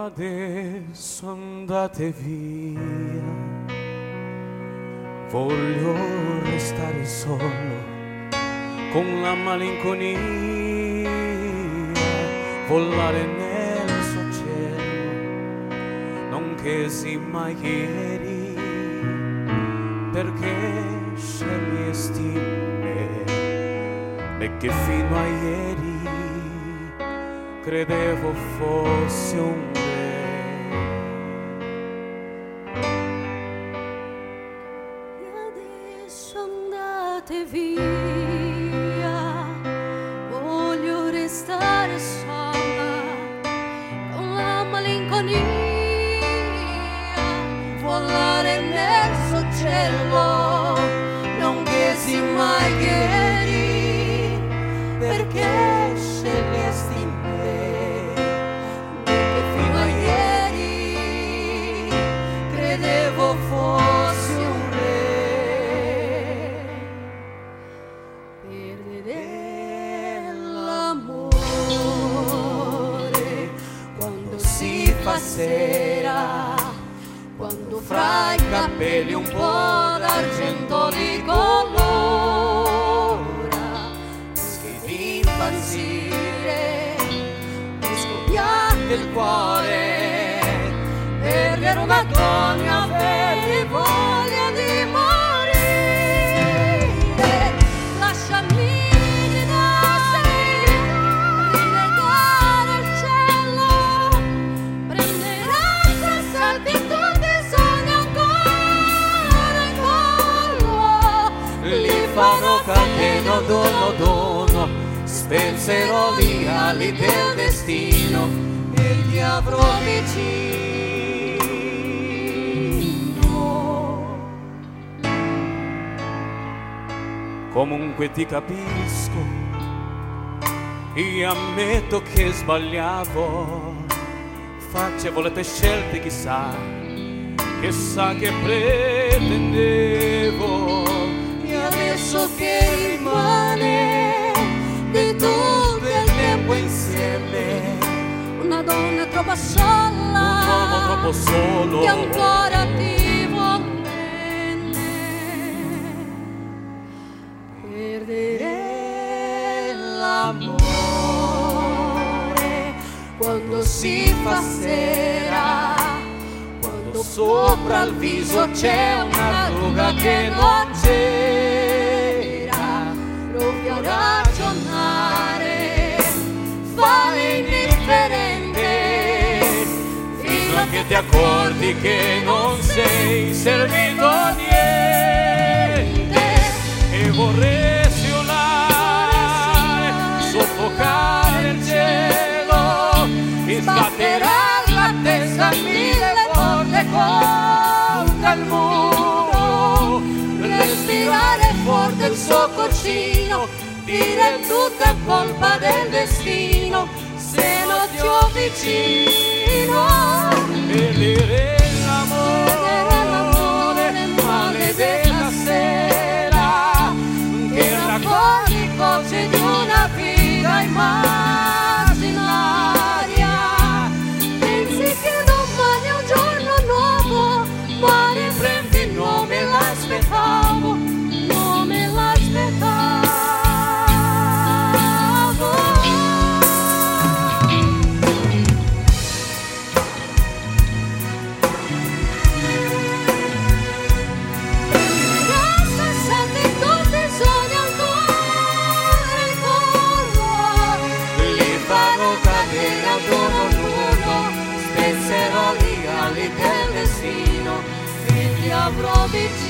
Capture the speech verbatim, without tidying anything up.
adesso andate via, voglio restare solo con la malinconia, volare nel suo cielo, nonché si mai ieri, perché scegliesti me, e che fino a ieri credevo fossi un re. E adesso andate via, voglio restare sola con la malinconia, volare nel suo cielo, non chiesi mai ieri, perché scegliesti me, che fino a ieri credevo fossi un re. Perdere l'amore quando si fa sera, quando fra i capelli un po' d'argento li colora, rischi di impazzire, di scoppiare il cuore, perdere una donna, avere voglia di morire. Lasciami gridare, rilegare al cielo, prendere acqua, salti tutti i sogni ancora in collo, Li farò cadere dono dono, spezerò le ali del destino e ti avrò vicino. Comunque ti capisco, io ammetto che sbagliavo, facevo le tue scelte, chissà, chissà che pretendevo. E adesso che rimane di tutto il tempo insieme, una donna troppo sola, Un uomo troppo solo, che ancora ti vuol bene. Perdere l'amore quando si fa sera, quando sopra il viso c'è una ruga che non c'era, provi a ragionare, fai indifferente, fino a che ti accorgi che non sei servito a niente, e vorresti urlare, soffocare il cielo, e sbatterà la testa mille volte contro il muro, respirare forte il suo cucino, dire tutta colpa del destino, se non ti ho vicino. e dire l'amore, maledetta sera, che raccogli cose di una vita immaginaria. Pensi che domani è un giorno nuovo, ma riprendi il nome, l'aspettavo, nome l'aspettavo. Adesso senti tutti i sogni ancora in collo, li farò cadere ad uno ad uno, spezzerò gli ali del destino e ti avrò vicino.